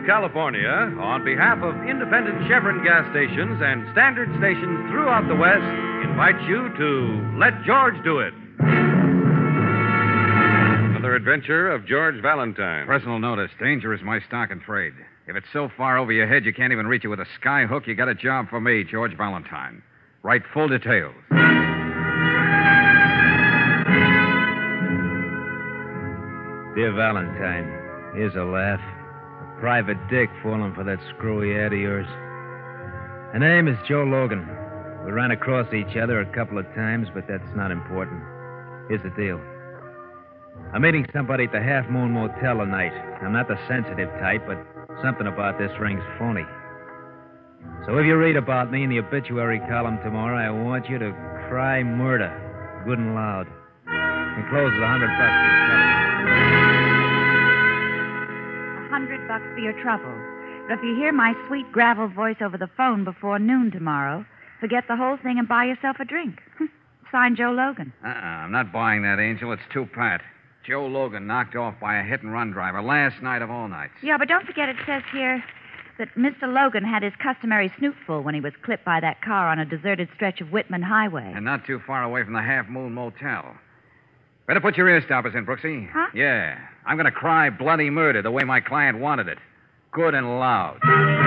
California, on behalf of independent Chevron gas stations and standard stations throughout the West, invites you to Let George Do It. Another adventure of George Valentine. Personal notice. Danger is my stock and trade. If it's so far over your head you can't even reach it with a sky hook, you got a job for me, George Valentine. Write full details. Dear Valentine, here's a laugh. A private dick falling for that screwy ad of yours. Her name is Joe Logan. We ran across each other a couple of times, but that's not important. Here's the deal. I'm meeting somebody at the Half Moon Motel tonight. I'm not the sensitive type, but something about this ring's phony. So if you read about me in the obituary column tomorrow, I want you to cry murder, good and loud. Encloses $100 for your trouble. $100 for your trouble. But if you hear my sweet gravel voice over the phone before noon tomorrow, forget the whole thing and buy yourself a drink. Signed, Joe Logan. I'm not buying that, Angel. It's too pat. Joe Logan knocked off by a hit-and-run driver last night of all nights. Yeah, but don't forget it says here that Mr. Logan had his customary snootful when he was clipped by that car on a deserted stretch of Whitman Highway. And not too far away from the Half Moon Motel. Better put your ear stoppers in, Brooksy. Huh? Yeah. I'm going to cry bloody murder the way my client wanted it. Good and loud.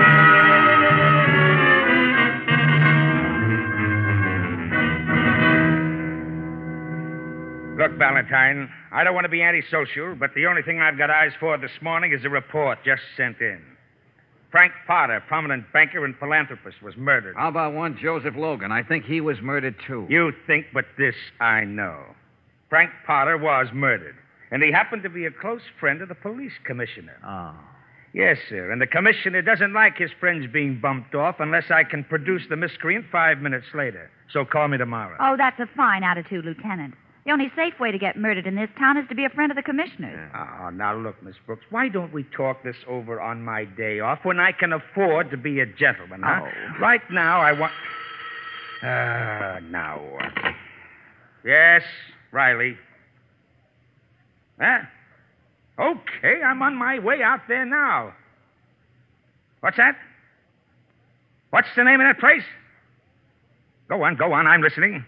Look, Valentine, I don't want to be antisocial, but the only thing I've got eyes for this morning is a report just sent in. Frank Potter, prominent banker and philanthropist, was murdered. How about one Joseph Logan? I think he was murdered, too. You think, but this I know. Frank Potter was murdered, and he happened to be a close friend of the police commissioner. Oh. Yes, sir, and the commissioner doesn't like his friends being bumped off unless I can produce the miscreant 5 minutes later. So call me tomorrow. Oh, that's a fine attitude, Lieutenant. The only safe way to get murdered in this town is to be a friend of the commissioner's. Oh, now look, Miss Brooks, why don't we talk this over on my day off when I can afford to be a gentleman, huh? Oh. Right now, I want... now what? Yes, Riley. Huh? Okay, I'm on my way out there now. What's that? What's the name of that place? Go on, I'm listening.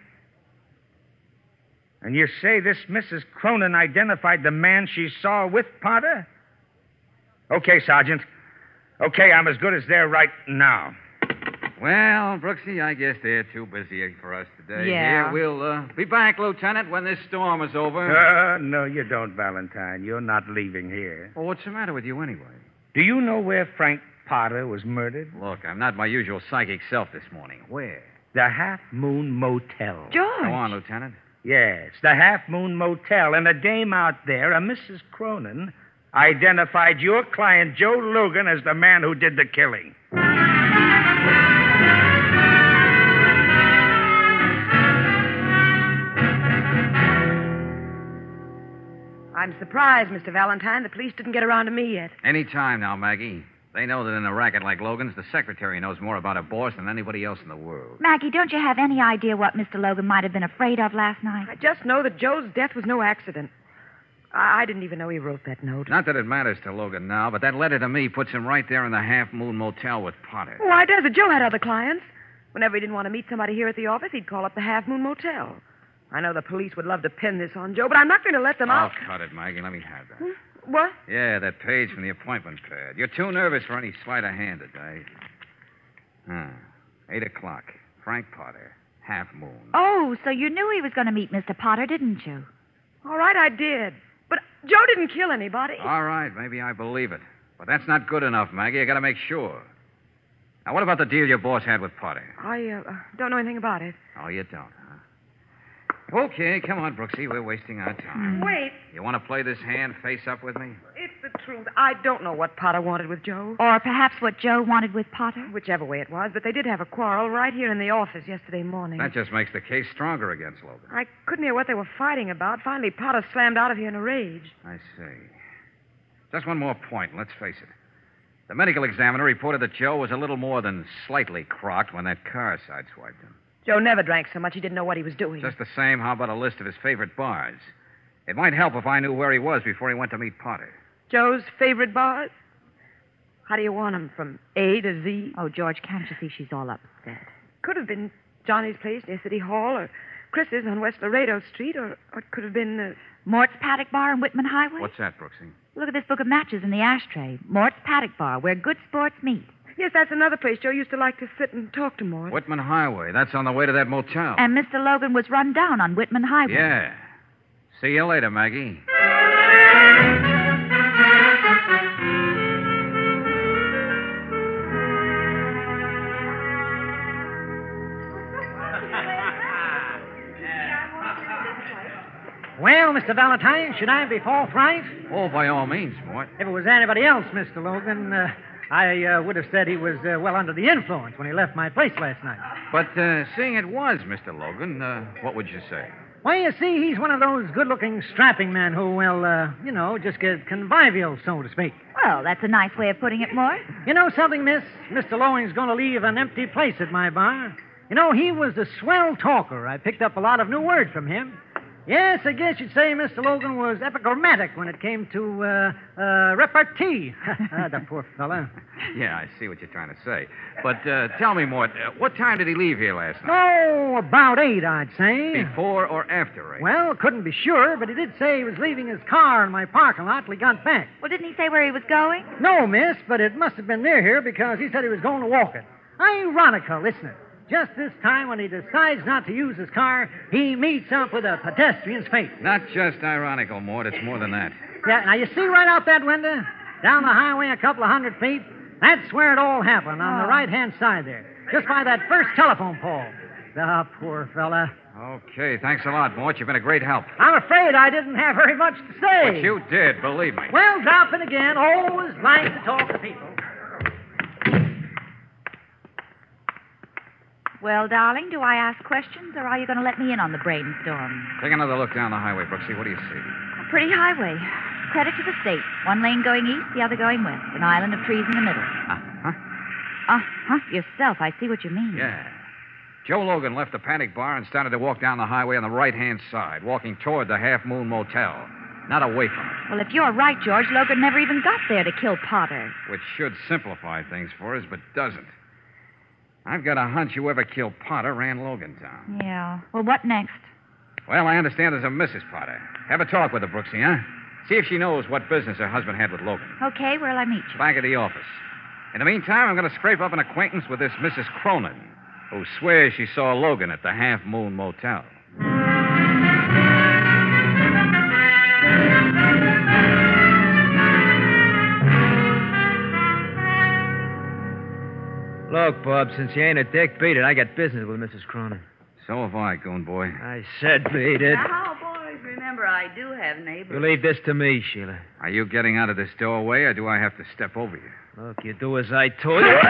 And you say this Mrs. Cronin identified the man she saw with Potter? Okay, Sergeant. Okay, I'm as good as there right now. Well, Brooksy, I guess they're too busy for us today. Yeah. Here, we'll be back, Lieutenant, when this storm is over. No, you don't, Valentine. You're not leaving here. Well, what's the matter with you anyway? Do you know where Frank Potter was murdered? Look, I'm not my usual psychic self this morning. Where? The Half Moon Motel. George. Go on, Lieutenant. Yes, the Half Moon Motel. And a dame out there, a Mrs. Cronin, identified your client, Joe Logan, as the man who did the killing. I'm surprised, Mr. Valentine. The police didn't get around to me yet. Any time now, Maggie. They know that in a racket like Logan's, the secretary knows more about a boss than anybody else in the world. Maggie, don't you have any idea what Mr. Logan might have been afraid of last night? I just know that Joe's death was no accident. I didn't even know he wrote that note. Not that it matters to Logan now, but that letter to me puts him right there in the Half Moon Motel with Potter. Why does it? Joe had other clients. Whenever he didn't want to meet somebody here at the office, he'd call up the Half Moon Motel. I know the police would love to pin this on Joe, but I'm not going to let them out. Oh, cut it, Maggie. Let me have that. What? Yeah, that page from the appointment pad. You're too nervous for any sleight of hand today. 8 o'clock. Frank Potter. Half Moon. Oh, so you knew he was going to meet Mr. Potter, didn't you? All right, I did. But Joe didn't kill anybody. All right, maybe I believe it. But that's not good enough, Maggie. I got to make sure. Now, what about the deal your boss had with Potter? I don't know anything about it. Oh, you don't, huh? Okay, come on, Brooksy. We're wasting our time. Wait. You want to play this hand face up with me? It's the truth. I don't know what Potter wanted with Joe. Or perhaps what Joe wanted with Potter? Whichever way it was, but they did have a quarrel right here in the office yesterday morning. That just makes the case stronger against Logan. I couldn't hear what they were fighting about. Finally, Potter slammed out of here in a rage. I see. Just one more point, and let's face it. The medical examiner reported that Joe was a little more than slightly crocked when that car sideswiped him. Joe never drank so much he didn't know what he was doing. Just the same, how about a list of his favorite bars? It might help if I knew where he was before he went to meet Potter. Joe's favorite bars? How do you want them? From A to Z? Oh, George, can't you see she's all upset? Could have been Johnny's place near City Hall, or Chris's on West Laredo Street, or it could have been... Mort's Paddock Bar on Whitman Highway? What's that, Brooksy? Look at this book of matches in the ashtray. Mort's Paddock Bar, where good sports meet. Yes, that's another place Joe used to like to sit and talk to Mort. Whitman Highway. That's on the way to that motel. And Mr. Logan was run down on Whitman Highway. Yeah. See you later, Maggie. Well, Mr. Valentine, should I be forthright? Oh, by all means, Mort. If it was anybody else, Mr. Logan, I would have said he was well under the influence when he left my place last night. But seeing it was Mr. Logan, what would you say? Well, you see, he's one of those good-looking, strapping men who, well, just get convivial, so to speak. Well, that's a nice way of putting it, Mort. You know something, miss? Mr. Logan's going to leave an empty place at my bar. You know, he was a swell talker. I picked up a lot of new words from him. Yes, I guess you'd say Mr. Logan was epigrammatic when it came to repartee. The poor fella. Yeah, I see what you're trying to say. But tell me, Mort, what time did he leave here last night? Oh, about 8, I'd say. Before or after 8? Well, couldn't be sure, but he did say he was leaving his car in my parking lot till he got back. Well, didn't he say where he was going? No, miss, but it must have been near here because he said he was going to walk it. Ironical, isn't it? Just this time, when he decides not to use his car, he meets up with a pedestrian's fate. Not just ironical, Mort. It's more than that. Yeah, now you see right out that window? Down the highway a couple of 100 feet? That's where it all happened, on the right-hand side there. Just by that first telephone pole. The poor fella. Okay, thanks a lot, Mort. You've been a great help. I'm afraid I didn't have very much to say. But you did, believe me. Well, drop in again. Always like to talk to people. Well, darling, do I ask questions, or are you going to let me in on the brainstorm? Take another look down the highway, Brooksy. What do you see? A pretty highway. Credit to the state. One lane going east, the other going west. An island of trees in the middle. Uh-huh. Uh-huh. Yourself. I see what you mean. Yeah. Joe Logan left the Paddock Bar and started to walk down the highway on the right-hand side, walking toward the Half Moon Motel, not away from it. Well, if you're right, George, Logan never even got there to kill Potter. Which should simplify things for us, but doesn't. I've got a hunch whoever killed Potter ran Logan down. Yeah. Well, what next? Well, I understand there's a Mrs. Potter. Have a talk with her, Brooksy, huh? See if she knows what business her husband had with Logan. Okay, where'll I meet you? Back at the office. In the meantime, I'm going to scrape up an acquaintance with this Mrs. Cronin, who swears she saw Logan at the Half Moon Motel. Look, Bob, since you ain't a dick, beat it. I got business with Mrs. Cronin. So have I, goon boy. I said beat it. Now, boys, remember, I do have neighbors. You leave this to me, Sheila. Are you getting out of this doorway, or do I have to step over you? Look, you do as I told you.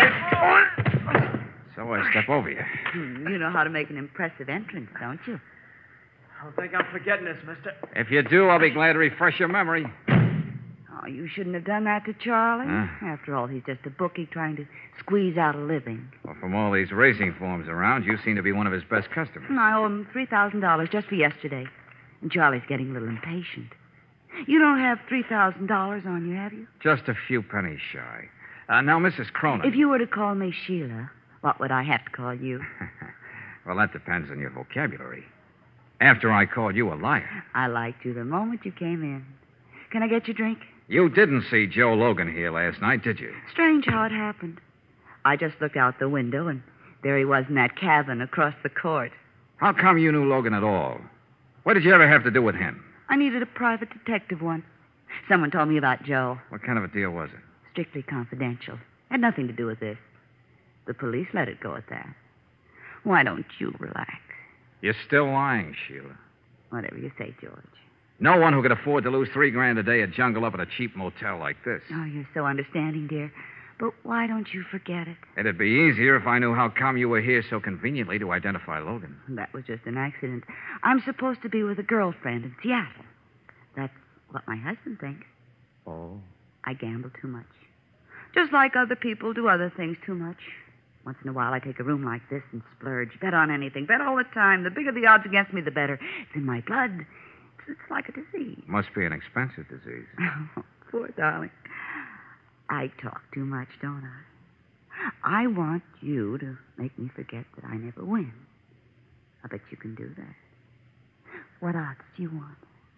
So I step over you. You know how to make an impressive entrance, don't you? I don't think I'm forgetting this, mister. If you do, I'll be glad to refresh your memory. Oh, you shouldn't have done that to Charlie. Huh? After all, he's just a bookie trying to squeeze out a living. Well, from all these racing forms around, you seem to be one of his best customers. And I owe him $3,000 just for yesterday. And Charlie's getting a little impatient. You don't have $3,000 on you, have you? Just a few pennies shy. Now, Mrs. Cronin. If you were to call me Sheila, what would I have to call you? Well, that depends on your vocabulary. After I called you a liar. I liked you the moment you came in. Can I get you a drink? You didn't see Joe Logan here last night, did you? Strange how it happened. I just looked out the window, and there he was in that cabin across the court. How come you knew Logan at all? What did you ever have to do with him? I needed a private detective once. Someone told me about Joe. What kind of a deal was it? Strictly confidential. Had nothing to do with this. The police let it go at that. Why don't you relax? You're still lying, Sheila. Whatever you say, George. No one who could afford to lose $3,000 a day would jungle up at a cheap motel like this. Oh, you're so understanding, dear. But why don't you forget it? It'd be easier if I knew how come you were here so conveniently to identify Logan. That was just an accident. I'm supposed to be with a girlfriend in Seattle. That's what my husband thinks. Oh? I gamble too much. Just like other people do other things too much. Once in a while, I take a room like this and splurge. Bet on anything. Bet all the time. The bigger the odds against me, the better. It's in my blood. It's like a disease. Must be an expensive disease. Oh, poor darling. I talk too much, don't I? I want you to make me forget that I never win. I bet you can do that. What odds do you want?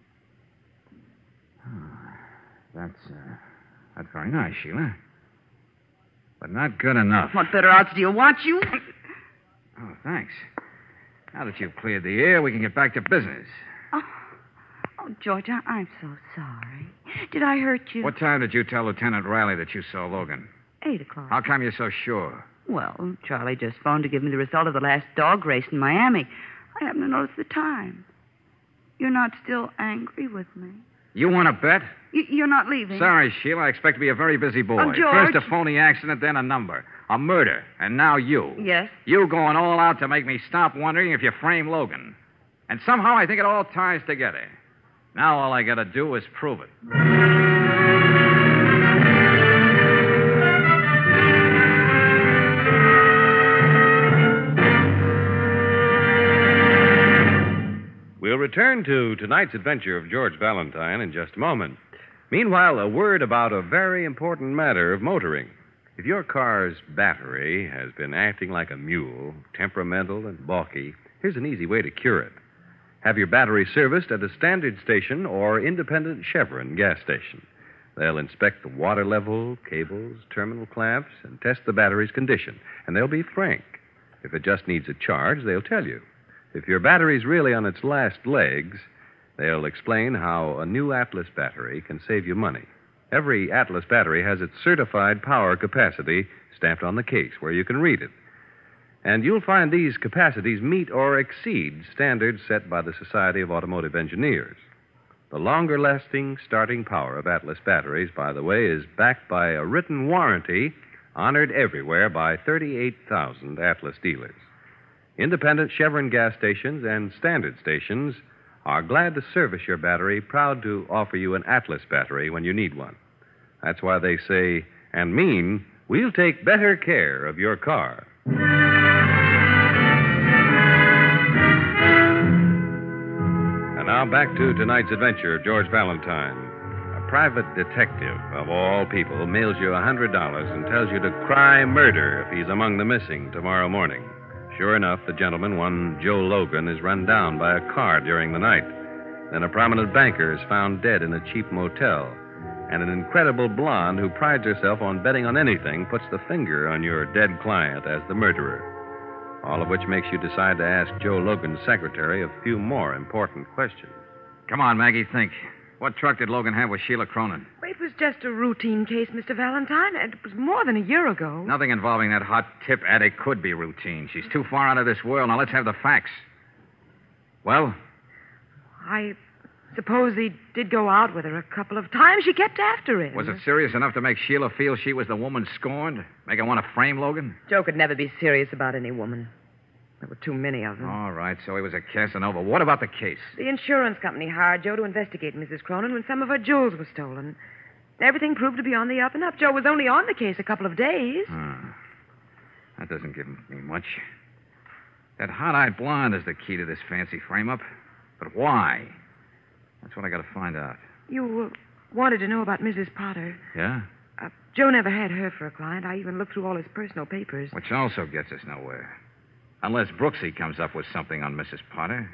That's very nice, Sheila. But not good enough. What better odds do you want, you? Oh, thanks. Now that you've cleared the air, we can get back to business. Oh, George, I'm so sorry. Did I hurt you? What time did you tell Lieutenant Riley that you saw Logan? 8 o'clock. How come you're so sure? Well, Charlie just phoned to give me the result of the last dog race in Miami. I happen to notice the time. You're not still angry with me? You want to bet? You're not leaving? Sorry, Sheila. I expect to be a very busy boy. Oh, George. First a phony accident, then a number. A murder. And now you. Yes? You going all out to make me stop wondering if you frame Logan. And somehow I think it all ties together. Now all I got to do is prove it. We'll return to tonight's adventure of George Valentine in just a moment. Meanwhile, a word about a very important matter of motoring. If your car's battery has been acting like a mule, temperamental and balky, here's an easy way to cure it. Have your battery serviced at a standard station or independent Chevron gas station. They'll inspect the water level, cables, terminal clamps, and test the battery's condition. And they'll be frank. If it just needs a charge, they'll tell you. If your battery's really on its last legs, they'll explain how a new Atlas battery can save you money. Every Atlas battery has its certified power capacity stamped on the case where you can read it. And you'll find these capacities meet or exceed standards set by the Society of Automotive Engineers. The longer-lasting starting power of Atlas batteries, by the way, is backed by a written warranty honored everywhere by 38,000 Atlas dealers. Independent Chevron gas stations and standard stations are glad to service your battery, proud to offer you an Atlas battery when you need one. That's why they say and mean, we'll take better care of your car. And now back to tonight's adventure of George Valentine. A private detective, of all people, mails you $100 and tells you to cry murder if he's among the missing tomorrow morning. Sure enough, the gentleman, one Joe Logan, is run down by a car during the night. Then a prominent banker is found dead in a cheap motel. And an incredible blonde who prides herself on betting on anything puts the finger on your dead client as the murderer. All of which makes you decide to ask Joe Logan's secretary a few more important questions. Come on, Maggie, think. What truck did Logan have with Sheila Cronin? Well, it was just a routine case, Mr. Valentine. It was more than a year ago. Nothing involving that hot tip addict could be routine. She's too far out of this world. Now, let's have the facts. Well? I suppose he did go out with her a couple of times. She kept after him. Was it serious enough to make Sheila feel she was the woman scorned? Make her want to frame Logan? Joe could never be serious about any woman. There were too many of them. All right, so he was a Casanova. What about the case? The insurance company hired Joe to investigate Mrs. Cronin when some of her jewels were stolen. Everything proved to be on the up and up. Joe was only on the case a couple of days. That doesn't give me much. That hot-eyed blonde is the key to this fancy frame-up. But why? That's what I got to find out. You wanted to know about Mrs. Potter. Yeah? Joe never had her for a client. I even looked through all his personal papers. Which also gets us nowhere. Unless Brooksy comes up with something on Mrs. Potter.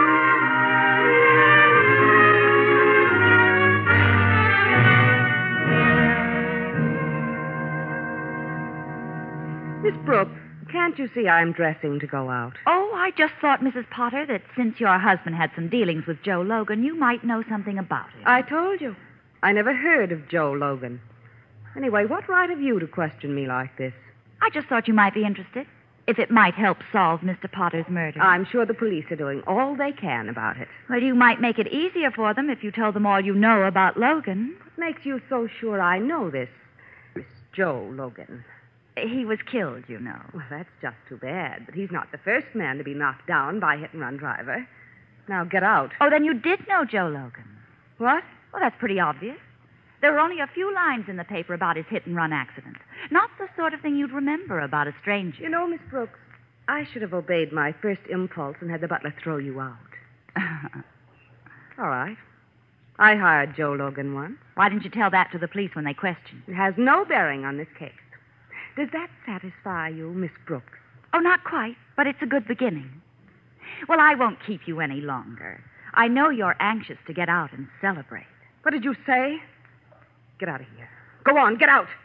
Miss Brooks, can't you see I'm dressing to go out? Oh, I just thought, Mrs. Potter, that since your husband had some dealings with Joe Logan, you might know something about him. I told you. I never heard of Joe Logan. Anyway, what right have you to question me like this? I just thought you might be interested. If it might help solve Mr. Potter's murder. I'm sure the police are doing all they can about it. Well, you might make it easier for them if you told them all you know about Logan. What makes you so sure I know this Joe Logan? He was killed, you know. Well, that's just too bad. But he's not the first man to be knocked down by a hit-and-run driver. Now, get out. Oh, then you did know Joe Logan. What? Well, that's pretty obvious. There were only a few lines in the paper about his hit-and-run accident. Not the sort of thing you'd remember about a stranger. You know, Miss Brooks, I should have obeyed my first impulse and had the butler throw you out. All right. I hired Joe Logan once. Why didn't you tell that to the police when they questioned? It has no bearing on this case. Does that satisfy you, Miss Brooks? Oh, not quite, but it's a good beginning. Well, I won't keep you any longer. I know you're anxious to get out and celebrate. What did you say? Get out of here. Go on, get out.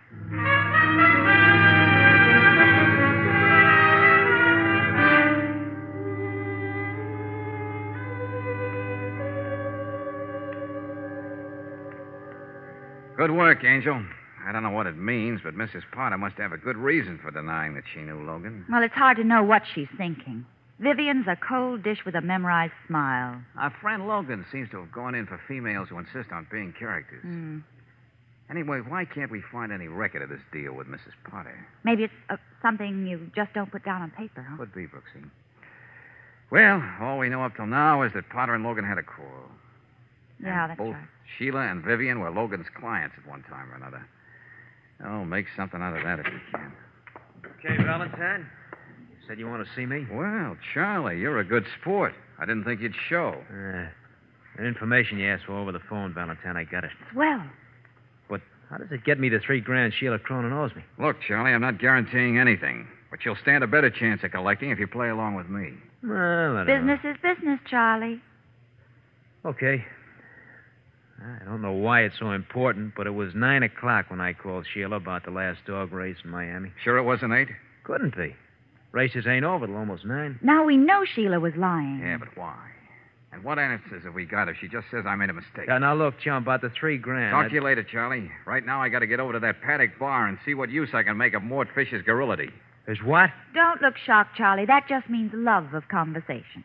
Good work, Angel. I don't know what it means, but Mrs. Potter must have a good reason for denying that she knew Logan. Well, it's hard to know what she's thinking. Vivian's a cold dish with a memorized smile. Our friend Logan seems to have gone in for females who insist on being characters. Anyway, why can't we find any record of this deal with Mrs. Potter? Maybe it's something you just don't put down on paper, huh? Could be, Brooksy. Well, all we know up till now is that Potter and Logan had a quarrel. Yeah, And that's both right. Sheila and Vivian were Logan's clients at one time or another. Oh, make something out of that if you can. Okay, Valentine. You said you want to see me? Well, Charlie, you're a good sport. I didn't think you'd show. That information you asked for over the phone, Valentine, I got it. Swell. But how does it get me the $3,000 Sheila Cronin owes me? Look, Charlie, I'm not guaranteeing anything, but you'll stand a better chance of collecting if you play along with me. Well, I don't Business is business, Charlie. know. Okay. I don't know why it's so important, but it was 9 o'clock when I called Sheila about the last dog race in Miami. Sure it wasn't 8? Couldn't be. Races ain't over till almost 9. Now we know Sheila was lying. Yeah, but why? And what answers have we got if she just says I made a mistake? Now, look, Chum, about the $3,000. Talk to you later, Charlie. Right now, I got to get over to that paddock bar and see what use I can make of Mort Fisher's garrulity. Is what? Don't look shocked, Charlie. That just means love of conversation.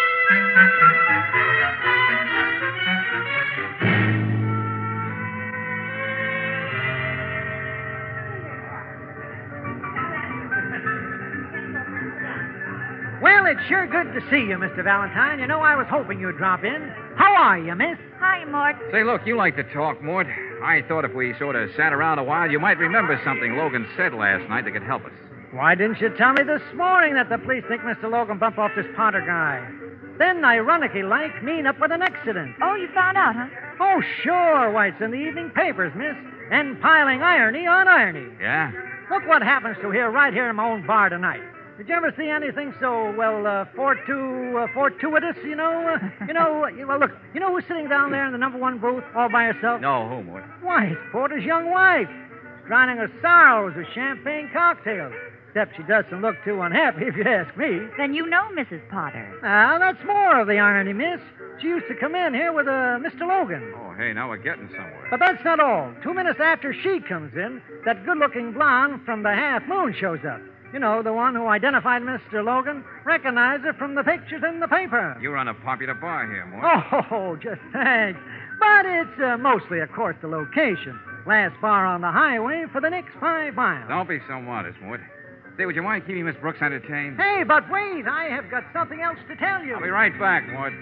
Well, it's sure good to see you, Mr. Valentine. You know, I was hoping you'd drop in. How are you, miss? Hi, Mort. Say, look, you like to talk, Mort. I thought if we sort of sat around a while, you might remember something Logan said last night that could help us. Why didn't you tell me this morning that the police think Mr. Logan bumped off this Potter guy? Then, ironically like, mean up with an accident. Oh, you found out, huh? Oh, sure. Why, it's in the evening papers, miss. And piling irony on irony. Yeah? Look what happens to here, right here in my own bar tonight. Did you ever see anything so, fortuitous, you know? Well, look, you know who's sitting down there in the number 1 booth all by herself? No, who, Mort? Why, it's Porter's young wife. She's drowning her sorrows with champagne cocktails. Except she doesn't look too unhappy, if you ask me. Then you know Mrs. Potter. Well, that's more of the irony, miss. She used to come in here with Mr. Logan. Oh, hey, now we're getting somewhere. But that's not all. 2 minutes after she comes in, that good-looking blonde from the Half Moon shows up. You know, the one who identified Mr. Logan, recognized her from the pictures in the paper. You run a popular bar here, Mort. Oh, just thanks. But it's mostly, of course, the location. Last bar on the highway for the next 5 miles. Don't be so modest, Mort. Say, would you mind keeping Miss Brooks entertained? Hey, but wait, I have got something else to tell you. I'll be right back, Mort.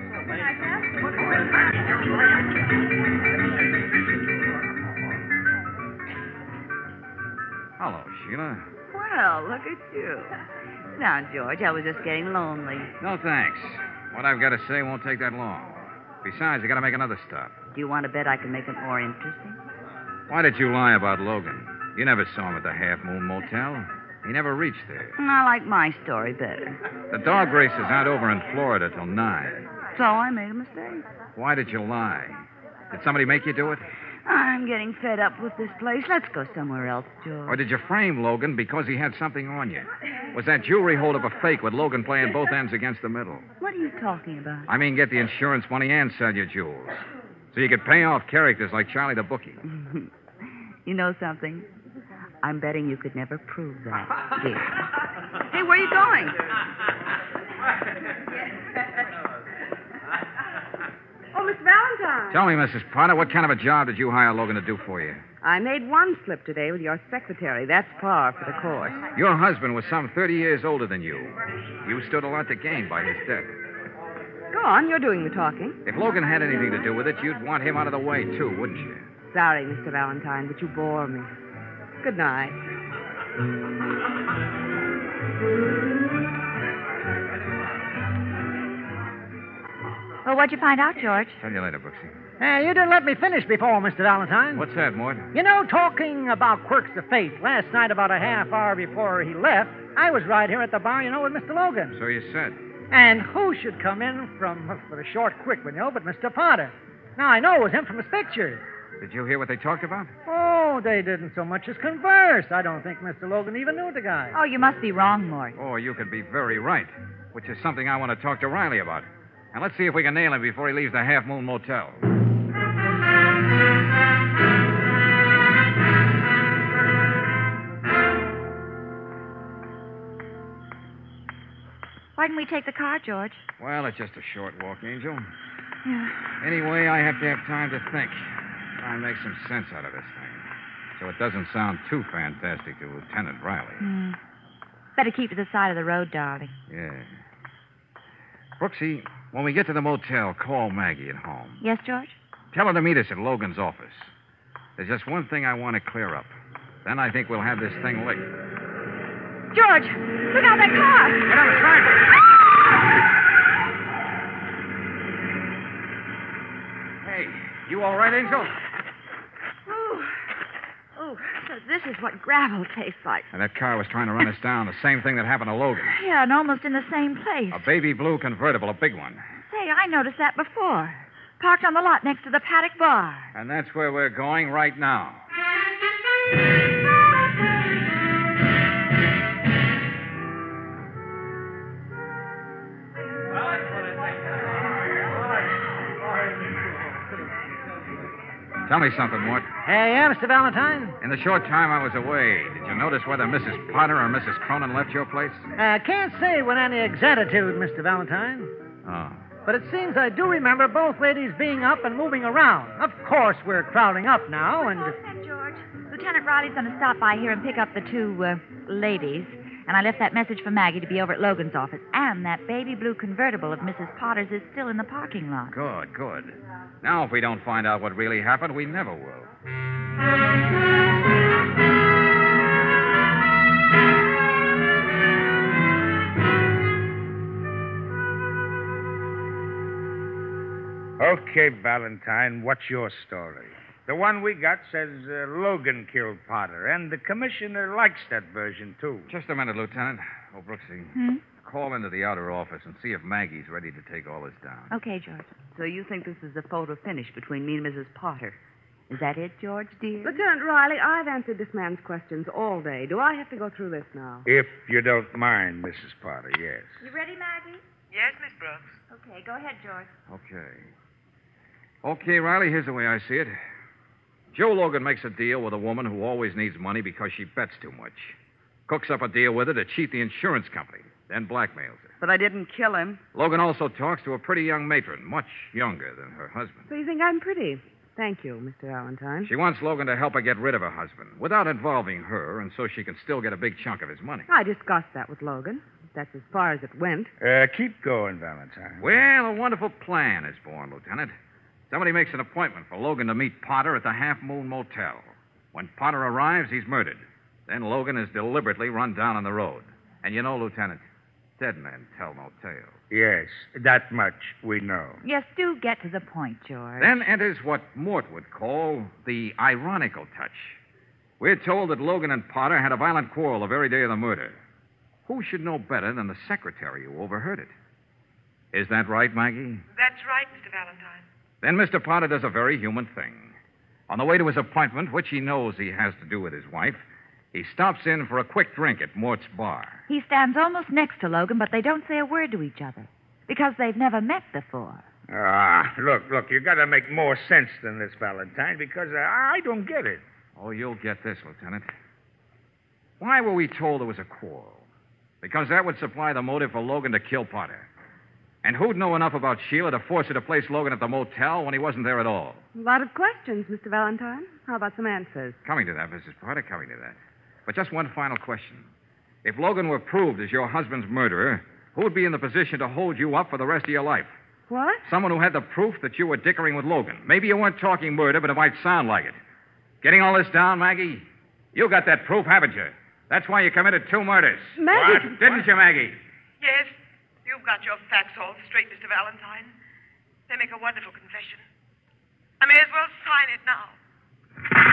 Hello, Sheila. Well, look at you. Now, George, I was just getting lonely. No, thanks. What I've got to say won't take that long. Besides, I got to make another stop. Do you want to bet I can make it more interesting? Why did you lie about Logan? You never saw him at the Half Moon Motel. He never reached there. I like my story better. The dog races aren't over in Florida till 9. So I made a mistake. Why did you lie? Did somebody make you do it? I'm getting fed up with this place. Let's go somewhere else, George. Or did you frame Logan because he had something on you? Was that jewelry holdup a fake with Logan playing both ends against the middle? What are you talking about? I mean, get the insurance money and sell your jewels. So you could pay off characters like Charlie the Bookie. You know something? I'm betting you could never prove that, dear. Hey, where are you going? Oh, Miss Valentine. Tell me, Mrs. Potter, what kind of a job did you hire Logan to do for you? I made one slip today with your secretary. That's par for the course. Your husband was some 30 years older than you. You stood a lot to gain by his death. Go on, you're doing the talking. If Logan had anything to do with it, you'd want him out of the way, too, wouldn't you? Sorry, Mr. Valentine, but you bore me. Good night. Well, what'd you find out, George? Tell you later, Brooksy. You didn't let me finish before, Mr. Valentine. What's that, Mort? You know, talking about quirks of fate, last night about a half hour before he left, I was right here at the bar, with Mr. Logan. So you said. And who should come in for a short quick one, but Mr. Potter. Now, I know it was him from his pictures. Did you hear what they talked about? Oh, they didn't so much as converse. I don't think Mr. Logan even knew the guy. Oh, you must be wrong, Mort. Oh, you could be very right, which is something I want to talk to Riley about. And let's see if we can nail him before he leaves the Half Moon Motel. Why didn't we take the car, George? Well, it's just a short walk, Angel. Yeah. Anyway, I have to have time to think. Try and make some sense out of this thing. So it doesn't sound too fantastic to Lieutenant Riley. Better keep to the side of the road, darling. Yeah. Brooksy, when we get to the motel, call Maggie at home. Yes, George? Tell her to meet us at Logan's office. There's just one thing I want to clear up. Then I think we'll have this thing licked. George, look out that car. Get on the side. Hey, you all right, Angel? Oh, so this is what gravel tastes like. And that car was trying to run us down. The same thing that happened to Logan. Yeah, and almost in the same place. A baby blue convertible, a big one. Say, I noticed that before. Parked on the lot next to the Paddock Bar. And that's where we're going right now. Tell me something, Mort. Yeah, Mr. Valentine? In the short time I was away, did you notice whether Mrs. Potter or Mrs. Cronin left your place? Can't say with any exactitude, Mr. Valentine. Oh. But it seems I do remember both ladies being up and moving around. Of course, we're crowding up now, and... Oh, St. George. Lieutenant Riley's going to stop by here and pick up the two, ladies. And I left that message for Maggie to be over at Logan's office. And that baby blue convertible of Mrs. Potter's is still in the parking lot. Good, good. Now, if we don't find out what really happened, we never will. Okay, Valentine, what's your story? The one we got says Logan killed Potter, and the commissioner likes that version, too. Just a minute, Lieutenant. Oh, Brooksy. Call into the outer office and see if Maggie's ready to take all this down. Okay, George. So you think this is a photo finish between me and Mrs. Potter? Is that it, George, dear? Lieutenant Riley, I've answered this man's questions all day. Do I have to go through this now? If you don't mind, Mrs. Potter, yes. You ready, Maggie? Yes, Miss Brooks. Okay, go ahead, George. Okay, Riley, here's the way I see it. Joe Logan makes a deal with a woman who always needs money because she bets too much. Cooks up a deal with her to cheat the insurance company, then blackmails her. But I didn't kill him. Logan also talks to a pretty young matron, much younger than her husband. So you think I'm pretty? Thank you, Mr. Valentine. She wants Logan to help her get rid of her husband without involving her, and so she can still get a big chunk of his money. I discussed that with Logan. That's as far as it went. Keep going, Valentine. Well, a wonderful plan is born, Lieutenant. Somebody makes an appointment for Logan to meet Potter at the Half Moon Motel. When Potter arrives, he's murdered. Then Logan is deliberately run down on the road. And you know, Lieutenant, dead men tell no tales. Yes, that much we know. Yes, do get to the point, George. Then enters what Mort would call the ironical touch. We're told that Logan and Potter had a violent quarrel the very day of the murder. Who should know better than the secretary who overheard it? Is that right, Maggie? That's right, Mr. Valentine. Then Mr. Potter does a very human thing. On the way to his appointment, which he knows he has to do with his wife, he stops in for a quick drink at Mort's bar. He stands almost next to Logan, but they don't say a word to each other because they've never met before. Look, you got to make more sense than this, Valentine, because I don't get it. Oh, you'll get this, Lieutenant. Why were we told there was a quarrel? Because that would supply the motive for Logan to kill Potter. And who'd know enough about Sheila to force her to place Logan at the motel when he wasn't there at all? A lot of questions, Mr. Valentine. How about some answers? Coming to that, Mrs. Potter, coming to that. But just one final question. If Logan were proved as your husband's murderer, who would be in the position to hold you up for the rest of your life? What? Someone who had the proof that you were dickering with Logan. Maybe you weren't talking murder, but it might sound like it. Getting all this down, Maggie? You got that proof, haven't you? That's why you committed 2 murders. Maggie! What? Didn't you, Maggie? Yes, you've got your facts all straight, Mr. Valentine. They make a wonderful confession. I may as well sign it now.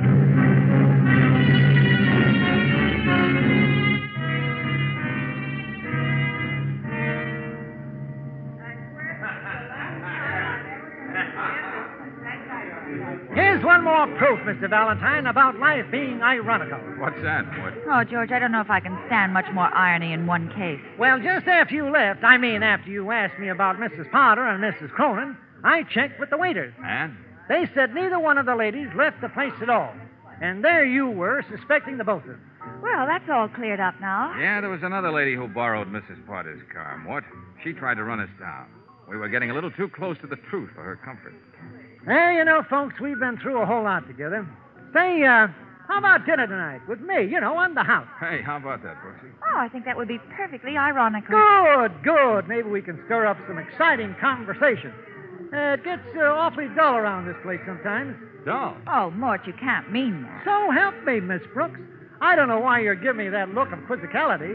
Here's one more proof, Mr. Valentine, about life being ironical. What's that, Mort? Oh, George, I don't know if I can stand much more irony in one case. Well, just after you left, after you asked me about Mrs. Potter and Mrs. Cronin, I checked with the waiters. And? They said neither one of the ladies left the place at all. And there you were, suspecting the both of them. Well, that's all cleared up now. Yeah, there was another lady who borrowed Mrs. Potter's car, Mort. She tried to run us down. We were getting a little too close to the truth for her comfort. Well, you know, folks, we've been through a whole lot together. Say, how about dinner tonight with me, on the house? Hey, how about that, Brooksy? Oh, I think that would be perfectly ironical. Good. Maybe we can stir up some exciting conversation. It gets awfully dull around this place sometimes. Dull? Oh, Mort, you can't mean that. So help me, Miss Brooks. I don't know why you're giving me that look of quizzicality.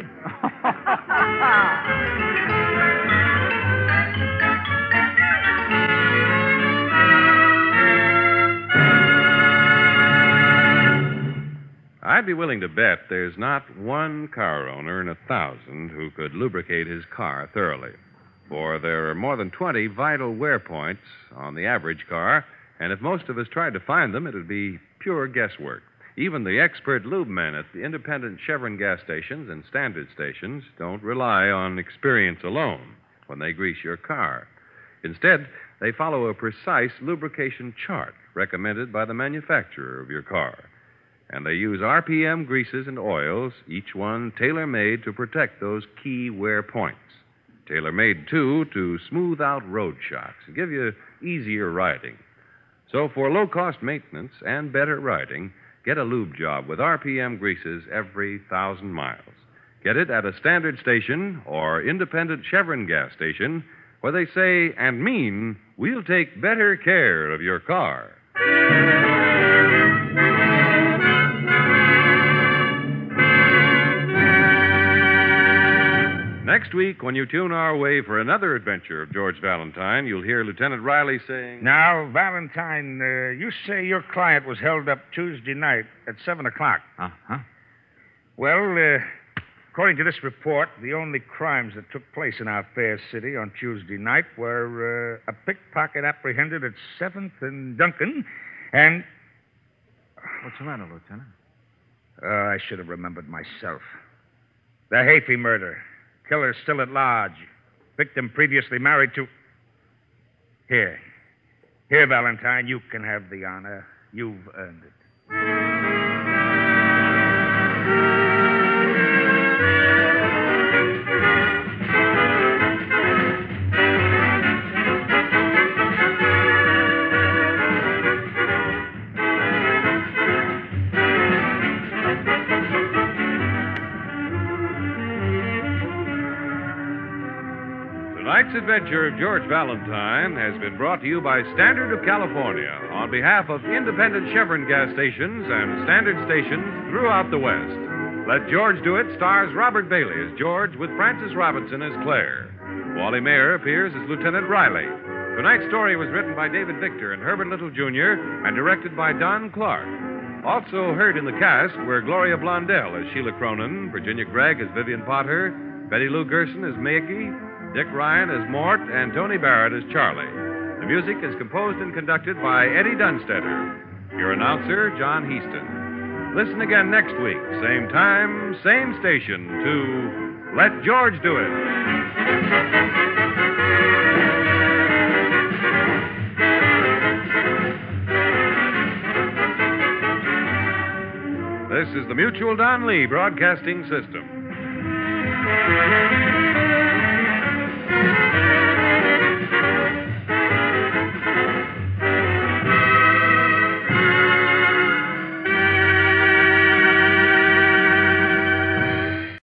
I'd be willing to bet there's not one car owner in 1,000 who could lubricate his car thoroughly. For there are more than 20 vital wear points on the average car, and if most of us tried to find them, it would be pure guesswork. Even the expert lube men at the independent Chevron gas stations and standard stations don't rely on experience alone when they grease your car. Instead, they follow a precise lubrication chart recommended by the manufacturer of your car. And they use RPM greases and oils, each one tailor-made to protect those key wear points. Tailor-made, too, to smooth out road shocks and give you easier riding. So for low-cost maintenance and better riding, get a lube job with RPM greases every 1,000 miles. Get it at a standard station or independent Chevron gas station where they say and mean, we'll take better care of your car. Next week, when you tune our way for another adventure of George Valentine, you'll hear Lieutenant Riley saying... Now, Valentine, you say your client was held up Tuesday night at 7 o'clock. Uh-huh. Well, according to this report, the only crimes that took place in our fair city on Tuesday night were a pickpocket apprehended at 7th and Duncan, and... What's the matter, Lieutenant? I should have remembered myself. The Hafey murder. Killer still at large. Victim previously married to... Here, Valentine, you can have the honor. You've earned it. Tonight's adventure of George Valentine has been brought to you by Standard of California on behalf of independent Chevron gas stations and standard stations throughout the West. Let George Do It stars Robert Bailey as George with Frances Robinson as Claire. Wally Mayer appears as Lieutenant Riley. Tonight's story was written by David Victor and Herbert Little, Jr. and directed by Don Clark. Also heard in the cast were Gloria Blondell as Sheila Cronin, Virginia Gregg as Vivian Potter, Betty Lou Gerson as Maggie, Dick Ryan as Mort, and Tony Barrett as Charlie. The music is composed and conducted by Eddie Dunstetter. Your announcer, John Heaston. Listen again next week, same time, same station, to Let George Do It. This is the Mutual Don Lee Broadcasting System.